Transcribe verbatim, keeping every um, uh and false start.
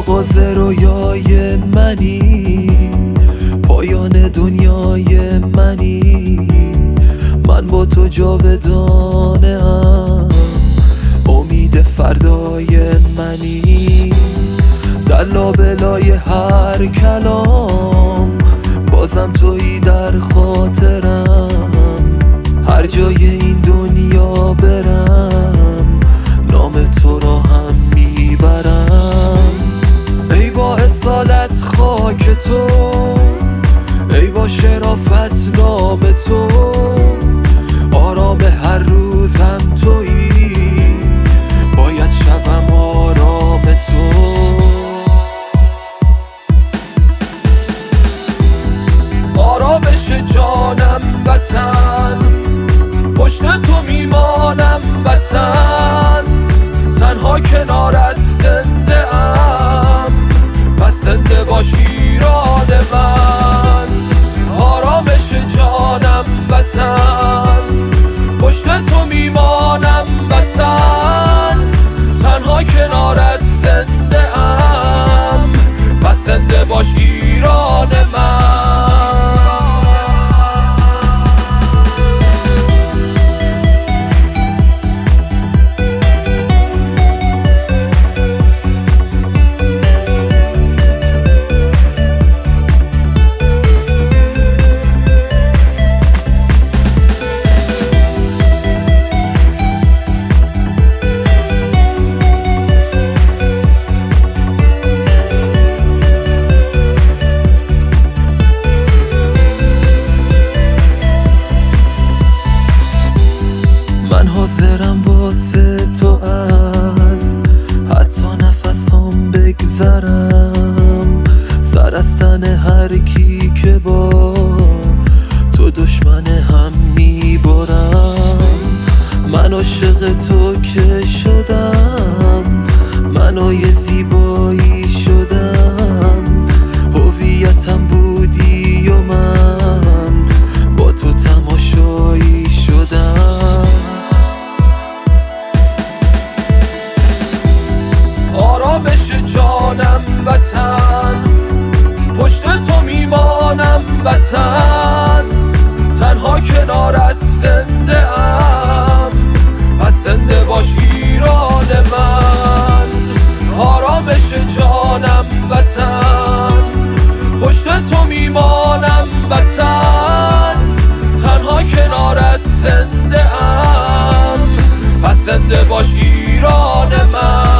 آغاز رویای منی، پایان دنیای منی. من با تو جاودانه ام، امید فردای منی. در لابلای هر کلام بازم تویی در خاطرم. هر جای این دنیا برم نام تو را هم میبرم. ای با اصالت خاک تو، ای با شرافت نام تو. آرام هر روزم تویی، باید شوم آرام تو. آرامش جانم وطن، پشت تو میمانم وطن. تنها کنارت زنده ام، پس زنده باش ایران من. آرامش جانم وطن، پشت تو میمانم وطن. تنها کنارت زنده ام، پس زنده باش ایران من. من حاضرم واسه تو از حتی نفسام بگذرم. سر از تن هر کی که با تو دشمن هم میبرم. من عاشق تو که شدم، منای زیبایی شدم. هویتم بودی و من با تو تماشایی شدم. آرامش جانم وطن، پشت تو میمانم وطن. تنها کنارت زنده ام، پس زنده باش ایران من. آرامش جانم وطن، پشت تو میمانم وطن. تنها کنارت زنده ام، پس زنده باش ایران من.